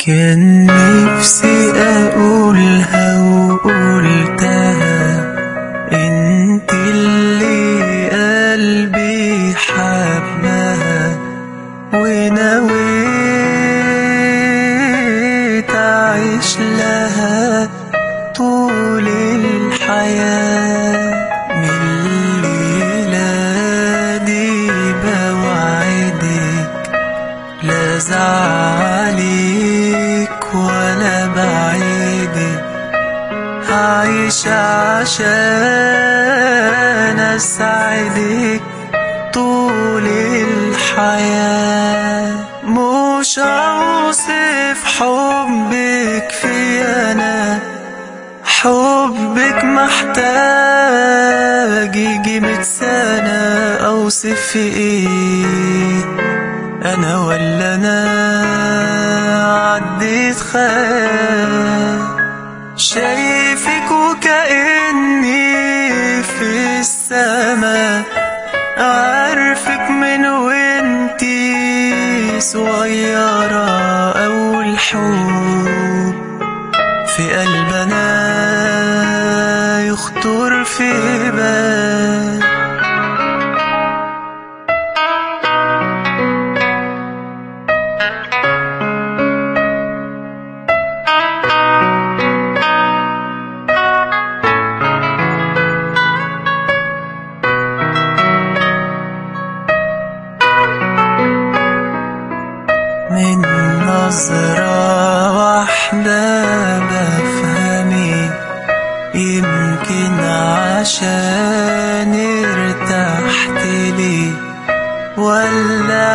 كان نفسي أقولها وقلتها، انت اللي قلبي حبها، ونويت أعيش لها طول الحياة. من الليلة دي بوعدك لا زعلك ولا بعيدك، هعيش عشان أسعدك طول الحياة. مش هوصف حبك في أنا، حبك محتاج يجي 100 سنة أوصف في إيه. أنا ولا أنا عديت خيال، شايفك وكأني في السما، عارفك من وانتي صغيرة. أول حب في قلبنا يخطر في بال، من نظرة واحدة بفهمك، يمكن عشان ارتحت لي، ولا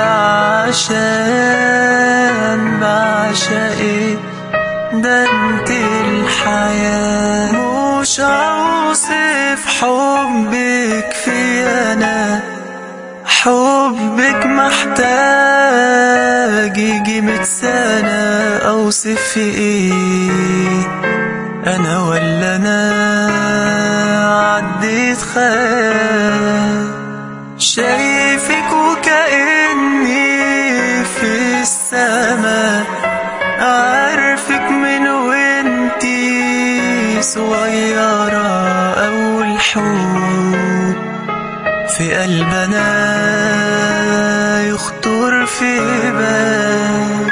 عشان بعشقك، ده انت الحياة. مش هوصف حبك في أنا، حبك محتاج يجي 100 سنة أوصف في إيه. أنا ولا أنا عديت خيال، شايفك وكأني في السما، عارفك من وانتي صغيرة. أول حب في قلبنا يخطر في بال.